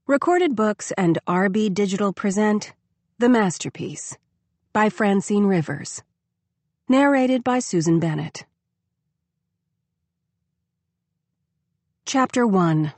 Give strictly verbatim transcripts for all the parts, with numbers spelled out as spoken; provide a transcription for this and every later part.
Recorded Books and R B Digital present The Masterpiece by Francine Rivers. Narrated by Susan Bennett. Chapter one.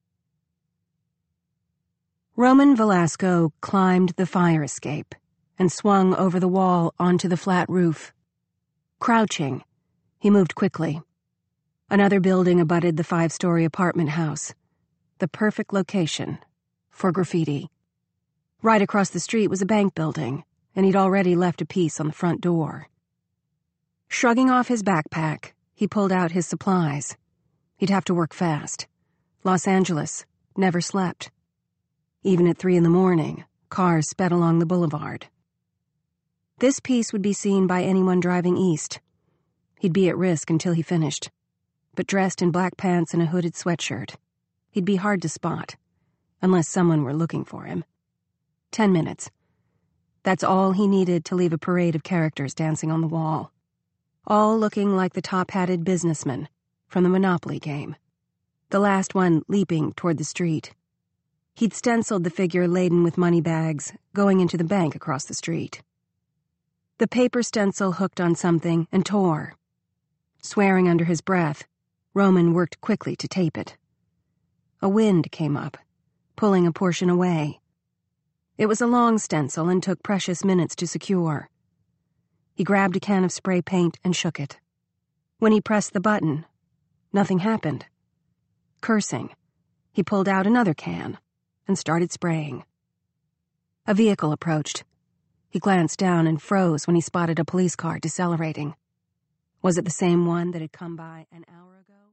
Roman Velasco climbed the fire escape and swung over the wall onto the flat roof. Crouching, he moved quickly. Another building abutted the five-story apartment house, the perfect location for graffiti. Right across the street was a bank building, and he'd already left a piece on the front door. Shrugging off his backpack, he pulled out his supplies. He'd have to work fast. Los Angeles never slept. Even at three in the morning, cars sped along the boulevard. This piece would be seen by anyone driving east. He'd be at risk until he finished, but dressed in black pants and a hooded sweatshirt, he'd be hard to spot, unless someone were looking for him. Ten minutes. That's all he needed to leave a parade of characters dancing on the wall, all looking like the top-hatted businessman from the Monopoly game, the last one leaping toward the street. He'd stenciled the figure laden with money bags going into the bank across the street. The paper stencil hooked on something and tore. Swearing under his breath, Roman worked quickly to tape it. A wind came up, pulling a portion away. It was a long stencil and took precious minutes to secure. He grabbed a can of spray paint and shook it. When he pressed the button, nothing happened. Cursing, he pulled out another can and started spraying. A vehicle approached. He glanced down and froze when he spotted a police car decelerating. Was it the same one that had come by an hour ago?